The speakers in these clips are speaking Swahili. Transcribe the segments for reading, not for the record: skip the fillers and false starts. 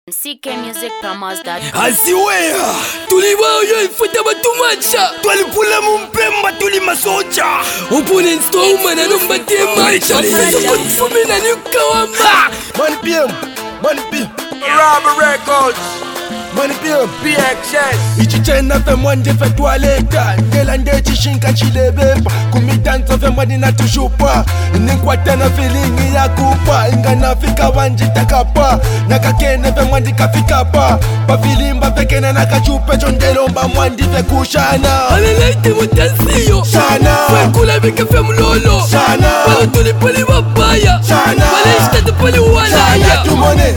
CK Music Promos that Asiwea tuliwayo ifuta batumacha twalipula mumpemba tuli masocha opponent storm na nomba temacha kufumina nyukawamba Money PM Robber Records Money PM PXS Ichichena fe mwanje fe toileta Ngela ndechi shinka chilebeba Kumitanzo fe mwadi na tushupa Ninkwatena feeling ya kupa Inga nafika wanji takapa Nakakene fe mwandi kafika pa Pafilimba fe kena nakachupe Chondelomba mwandi fe kushana Aleleite mutansiyo Shana Wekula vike fe mlolo Shana Wala tulipoli wabaya Shana Wala ishtate poli walaya Shana tumone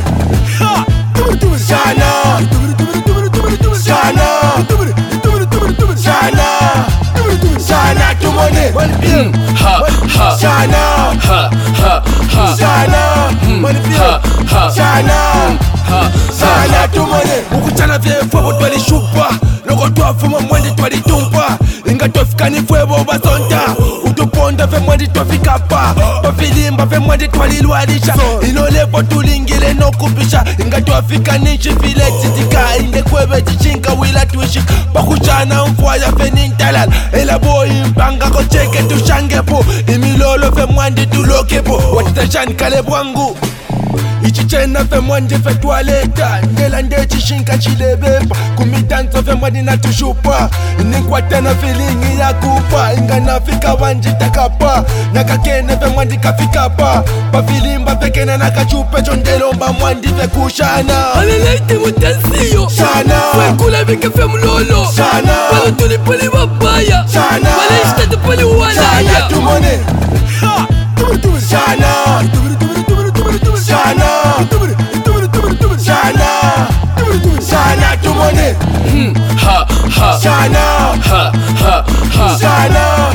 Shana Shana Shana Shana tumone Money PM Shana Shana Money PM Shana Shana tumone Ukuchana vyefo twali shupa Loko twafuma mwende twali tumpa Inga tofika fwebo basonta Utuponda fe mwende twafika pa Pafilimba fe mwende twali luarisha Inolepo tulingile no kupisha Inga twafika nishi filex tika Inde kwebe chichinka wila tuishi Pakuchana mfwaya fe nintalal Ela boy mpanga kocheke tushangepo Imilolo fe mwende tulokepo Watitashani kale bwangu Ichichena fe mwanje fe toileta Ngela ndechi shinka chilebeba Kumitanzo fe mwadi na tushupa Ninkwatena feeling ya kupa Inga nafika wanji takapa Nakakene fe mwandi kafika pa Pafilimba fe kena nakachupe Chondelomba mwandi fe kushana Aleleite mutansiyo Shana Wekula vike fe mlolo Shana Wala tulipoli wabaya Shana Wala ishtate poli walaya Shana tumone Shana Shana Shana Shana tumone Shana Shana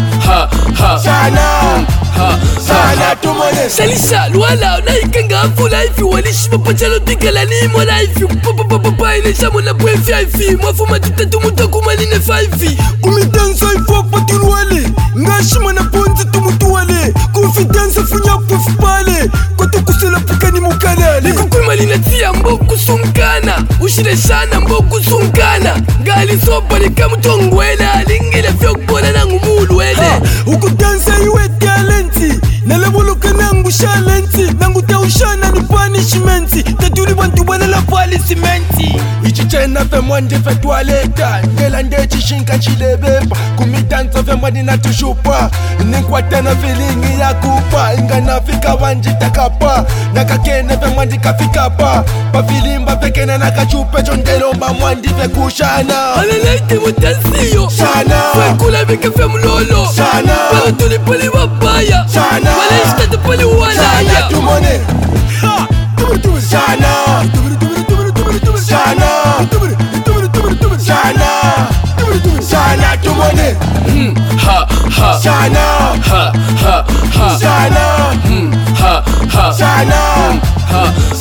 Shana Shana tumone Salisha luala na ikanga afula ifi walishima pachalo tikala ni mwana ifi Papa ilesha mwana bwefi ifi Mwafuma tutatu mutaku maline faifi Kumitansa ifo patiluale Ngashima na ponzi tumutuale Confidence funya pufupale Kote kusela pukani mukanale Nikukui maline tia mboku sungana Ushile shana mboku sungana Ngali sopa lika mutongwena Lingile fyokbola na ngumulu wele Ukudansa iwe talenti Nalabuluka nangu shalenti Nangu taushana ni punishmenti Tatuli bantu wana la palisimenti Ichichena fe mwanje fe toileta Ngela ndechi shinka chilebeba Kumitanzo fe mwadi na tushupa Ninkwatena feeling ya kupa Inga nafika wanji takapa Nakakene fe mwandi kafika pa Pafilimba fe kena nakachupe Chondelomba mwandi fe kushana Aleleite mutansiyo Shana Wekula vike fe mlolo Shana Wala tulipoli wabaya Shana Wala ishtate poli walaya Shana tumone Shana Shana Shana Shana tumone Shana Shana Shana